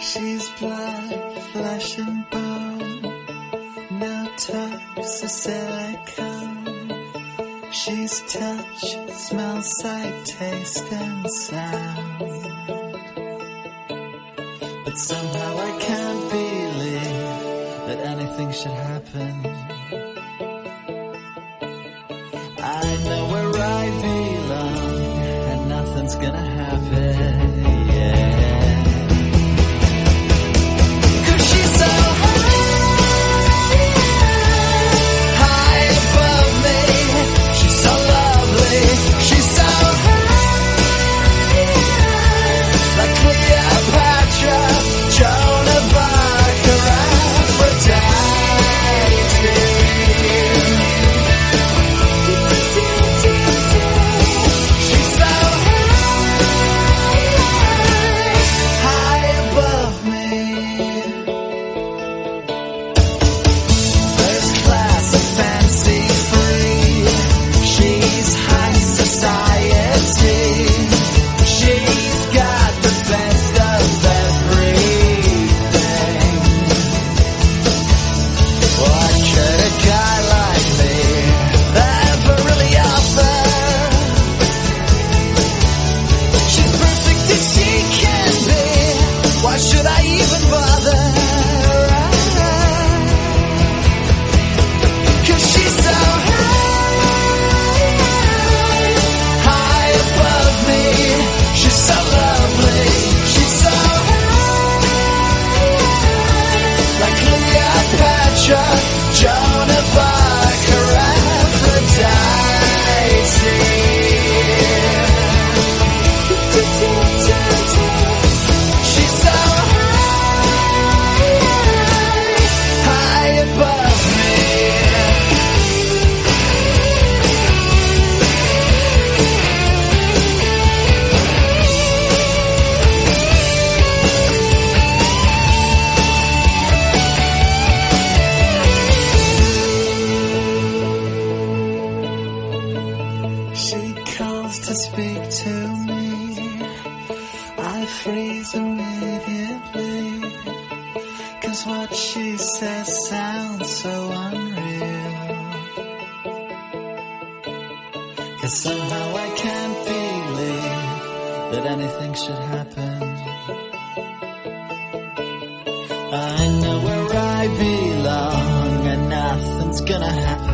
She's blood, flesh and bone, no touch the silicone. She's touch, smell, sight, taste and sound. But somehow I can't believe that anything should happen. I know where I belong and nothing's gonna happen, yeah. To speak to me, I freeze immediately, 'cause what she says sounds so unreal. 'Cause somehow I can't believe that anything should happen. I know where I belong and nothing's gonna happen.